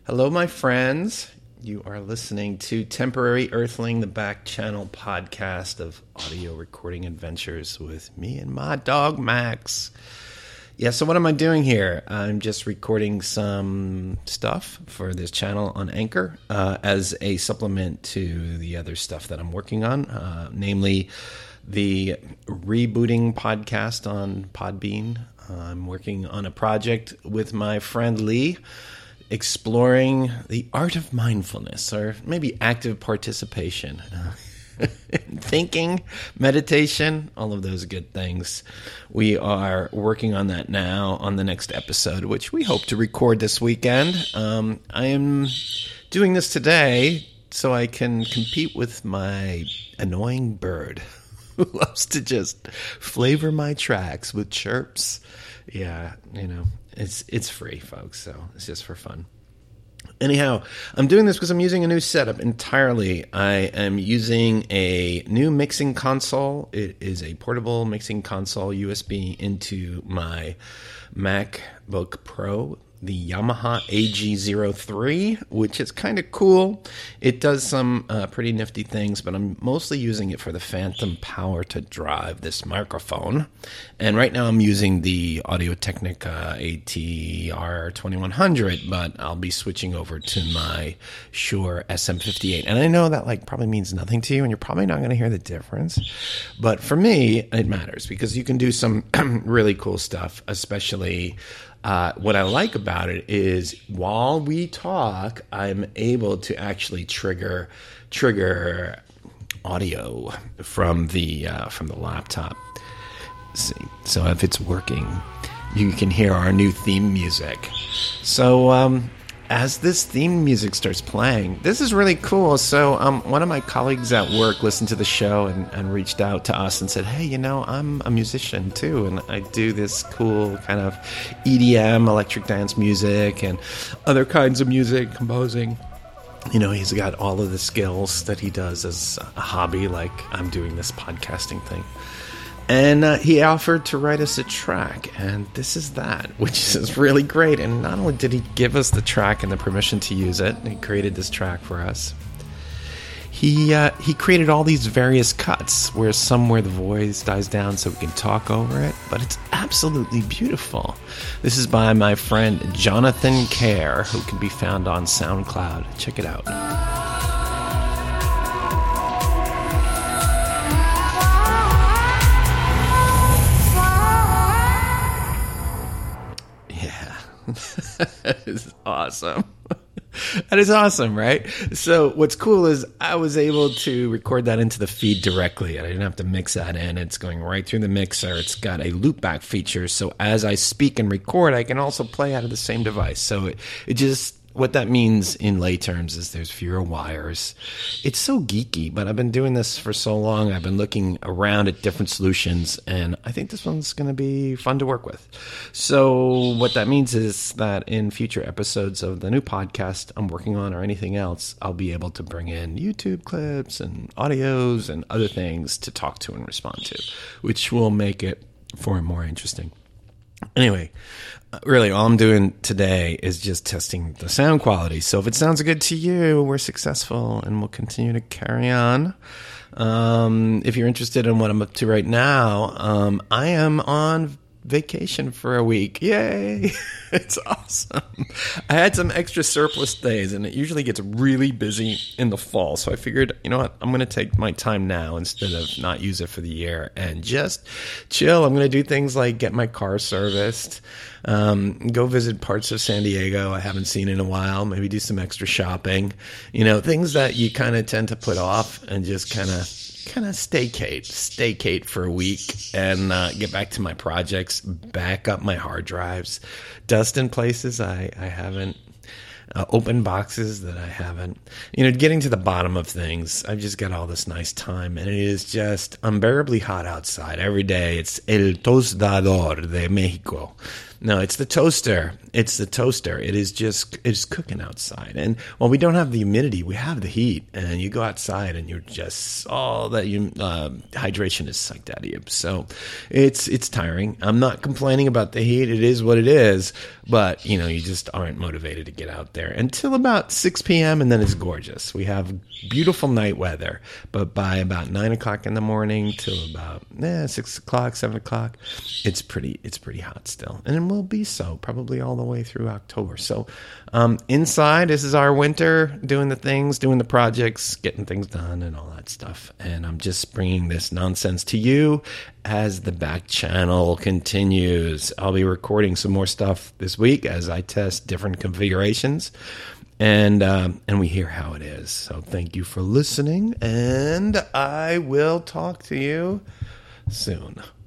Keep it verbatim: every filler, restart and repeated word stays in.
Hello, my friends. You are listening to Temporary Earthling, the back channel podcast of audio recording adventures with me and my dog, Max. Yeah, so what am I doing here? I'm just recording some stuff for this channel on Anchor uh, as a supplement to the other stuff that I'm working on, uh, namely the rebooting podcast on Podbean. Uh, I'm working on a project with my friend Lee, exploring the art of mindfulness, or maybe active participation, thinking, meditation, all of those good things. We are working on that now on the next episode, which we hope to record this weekend. Um, I am doing this today so I can compete with my annoying bird who loves to just flavor my tracks with chirps. Yeah, you know. It's it's free, folks, so it's just for fun. Anyhow, I'm doing this because I'm using a new setup entirely. I am using a new mixing console. It is a portable mixing console, U S B into my MacBook Pro, the Yamaha A G zero three, which is kind of cool. It does some uh, pretty nifty things, but I'm mostly using it for the phantom power to drive this microphone. And right now I'm using the Audio-Technica A T R twenty-one hundred, but I'll be switching over to my Shure S M fifty-eight. And I know that like probably means nothing to you, and you're probably not going to hear the difference. But for me, it matters because you can do some really cool stuff, especially Uh, what I like about it is while we talk, I'm able to actually trigger trigger audio from the uh, from the laptop. Let's see, so if it's working, you can hear our new theme music. So um, as this theme music starts playing, this is really cool. So um, one of my colleagues at work listened to the show and, and reached out to us and said, hey, you know, I'm a musician too, and I do this cool kind of E D M, electric dance music, and other kinds of music, composing. You know, he's got all of the skills that he does as a hobby, like I'm doing this podcasting thing. And uh, he offered to write us a track, and this is that, which is really great. And not only did he give us the track and the permission to use it, he created this track for us. He uh, he created all these various cuts, where somewhere the voice dies down so we can talk over it, but it's absolutely beautiful. This is by my friend Jonathan Kerr, who can be found on SoundCloud. Check it out. That is awesome. That is awesome, right? So what's cool is I was able to record that into the feed directly. I didn't have to mix that in. It's going right through the mixer. It's got a loopback feature, so as I speak and record, I can also play out of the same device. So it, it just... what that means in lay terms is there's fewer wires. It's so geeky, but I've been doing this for so long. I've been looking around at different solutions, and I think this one's going to be fun to work with. So what that means is that in future episodes of the new podcast I'm working on or anything else, I'll be able to bring in YouTube clips and audios and other things to talk to and respond to, which will make it far more interesting. Anyway, really, all I'm doing today is just testing the sound quality. So if it sounds good to you, we're successful, and we'll continue to carry on. Um, if you're interested in what I'm up to right now, um, I am on vacation for a week. Yay! It's awesome. I had some extra surplus days, and it usually gets really busy in the fall. So I figured, you know what? I'm going to take my time now instead of not use it for the year and just chill. I'm going to do things like get my car serviced, um, go visit parts of San Diego I haven't seen in a while, maybe do some extra shopping, you know, things that you kind of tend to put off, and just kind of kind of staycate, staycate for a week and uh, get back to my projects, back up my hard drives, dust in places I, I haven't, uh, open boxes that I haven't, you know, getting to the bottom of things. I've just got all this nice time, and it is just unbearably hot outside every day. It's El Tostador de Mexico. No, it's the toaster. It's the toaster. It is just it's cooking outside. And while we don't have the humidity, we have the heat. And you go outside and you're just all that you uh, hydration is sucked out of you. So it's it's tiring. I'm not complaining about the heat. It is what it is. But, you know, you just aren't motivated to get out there until about six p.m. and then it's gorgeous. We have beautiful night weather. But by about nine o'clock in the morning till about eh, six o'clock, seven o'clock, it's pretty it's pretty hot still. And it will be so probably all the way through October. So um, inside, this is our winter, doing the things, doing the projects, getting things done and all that stuff. And I'm just bringing this nonsense to you as the back channel continues. I'll be recording some more stuff this week as I test different configurations. And um, and we hear how it is. So thank you for listening. And I will talk to you soon.